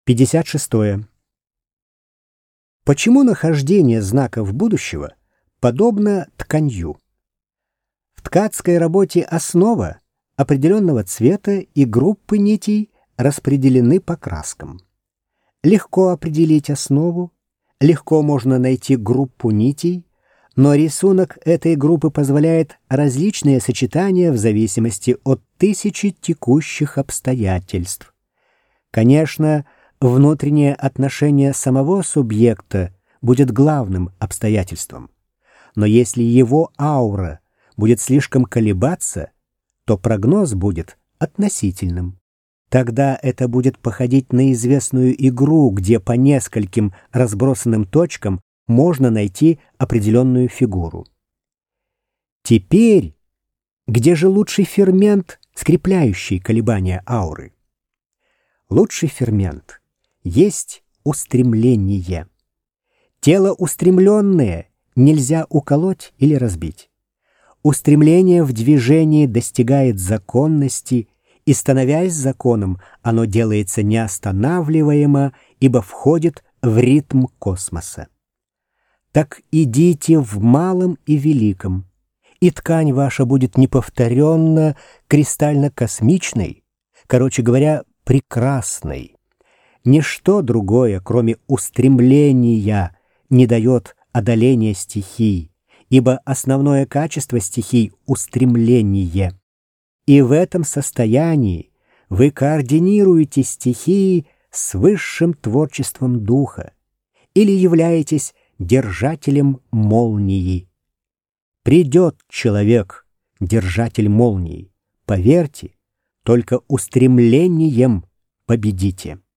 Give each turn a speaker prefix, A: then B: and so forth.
A: 56. Почему нахождение знаков будущего подобно тканью? В ткацкой работе основа определенного цвета и группы нитей распределены по краскам. Легко определить основу, легко можно найти группу нитей, но рисунок этой группы позволяет различные сочетания в зависимости от тысячи текущих обстоятельств. Конечно, внутреннее отношение самого субъекта будет главным обстоятельством. Но если его аура будет слишком колебаться, то прогноз будет относительным. Тогда это будет походить на известную игру, где по нескольким разбросанным точкам можно найти определенную фигуру. Теперь, где же лучший фермент, скрепляющий колебания ауры? Лучший фермент есть устремление. Тело устремленное нельзя уколоть или разбить. Устремление в движении достигает законности, и, становясь законом, оно делается неостанавливаемо, ибо входит в ритм космоса. Так идите в малом и великом, и ткань ваша будет неповторенно кристально-космичной, короче говоря, прекрасной. Ничто другое, кроме устремления, не дает одоления стихий, ибо основное качество стихий — устремление. И в этом состоянии вы координируете стихии с высшим творчеством духа или являетесь держателем молнии. Придет человек, держатель молнии, поверьте, только устремлением победите.